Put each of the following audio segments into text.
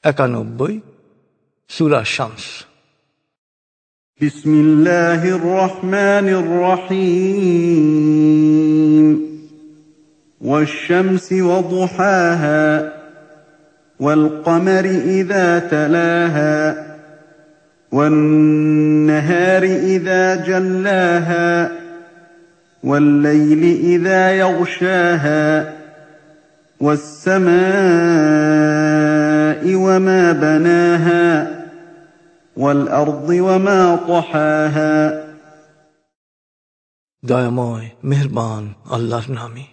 91 সূরা শামস। বিসমিল্লাহির রহমানির রহিম। ওয়াশ-শামসি ওয়া দুহাহা ওয়াল কমারি ইযা তালাহা ওয়ান নাহারি ইযা জাল্লাহা ওয়াল লাইলি ইযা ইয়াগশাহা والسماء وما بناها والأرض وما طحاها। দয়াময় মেহেরবান আল্লাহর নামে।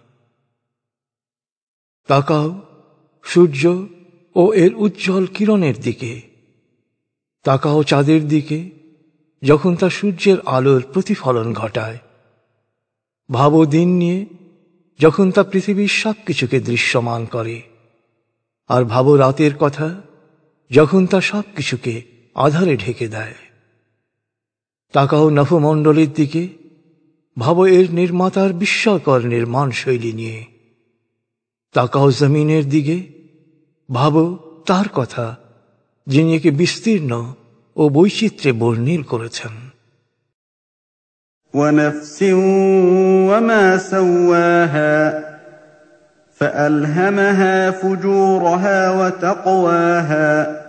তাকাও সূর্য ও এর উজ্জ্বল কিরণের দিকে, তাকাও চাঁদের দিকে যখন তা সূর্যের আলোর প্রতিফলন ঘটায়। ভাবো দিন নিয়ে যখন তা পৃথিবীর সবকিছুকে দৃশ্যমান করে, আর ভাবো রাতের কথা যখন তা সবকিছুকে আঁধারে ঢেকে দেয়। তাকাও নভমণ্ডলের দিকে, ভাবো এর নির্মাতার বিস্ময়কর নির্মাণ শৈলী নিয়ে। তাকাও জমিনের দিকে, ভাবো তার কথা যিনি একে বিস্তীর্ণ ও বৈচিত্র্যে বর্ণিল করেছেন। ونفس وما سواها فألهمها فجورها وتقواها।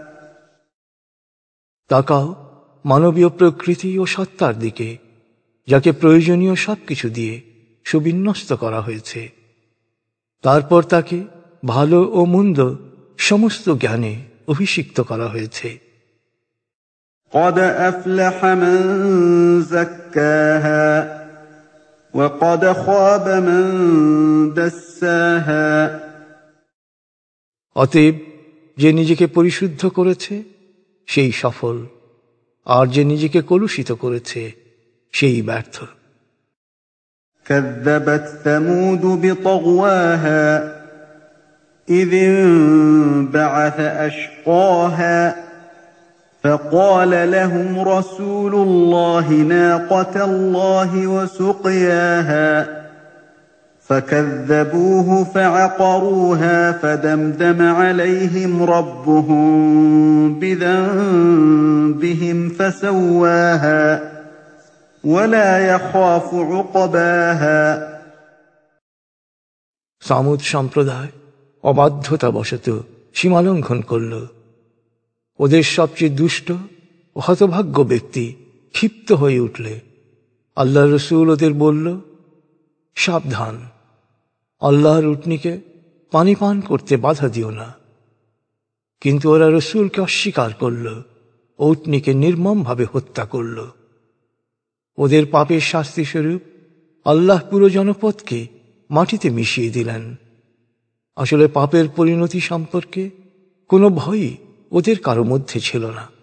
তাকাও মানবীয় প্রকৃতি ও সত্তার দিকে, যাকে প্রয়োজনীয় সবকিছু দিয়ে সুবিন্যস্ত করা হয়েছে। তারপর তাকে ভালো ও মন্দ সমস্ত জ্ঞানে অভিষিক্ত করা হয়েছে। قد أفلح من زكاها وقد خاب من دساها। অতএব যে নিজেকে পরিশুদ্ধ করেছে সেই সফল, আর যে নিজেকে কলুষিত করেছে সেই ব্যর্থ। كذبت ثمود بطغواها إذ انبعث أشقاها فقال لهم رسول الله ناقة الله وسقياها فكذبوه فعقروها فدمدم عليهم ربهم بذنبهم فسواها ولا يخاف عقباها। সামুদ সম্প্রদায় অবাধ্যতাবশত সীমালঙ্ঘন করল। ওদের সবচেয়ে দুষ্ট ও হতভাগ্য ব্যক্তি ক্ষিপ্ত হয়ে উঠলে আল্লাহ রসুল ওদের বলল, সাবধান, আল্লাহর উটনীকে পানি পান করতে বাধা দিও না। কিন্তু ওরা রসুলকে অস্বীকার করল, উটনীকে নির্মমভাবে হত্যা করল। ওদের পাপের শাস্তিস্বরূপ আল্লাহ পুরো জনপদকে মাটিতে মিশিয়ে দিলেন। আসলে পাপের পরিণতি সম্পর্কে কোনো ভয়ই ওদের কারো মধ্যে ছিল না।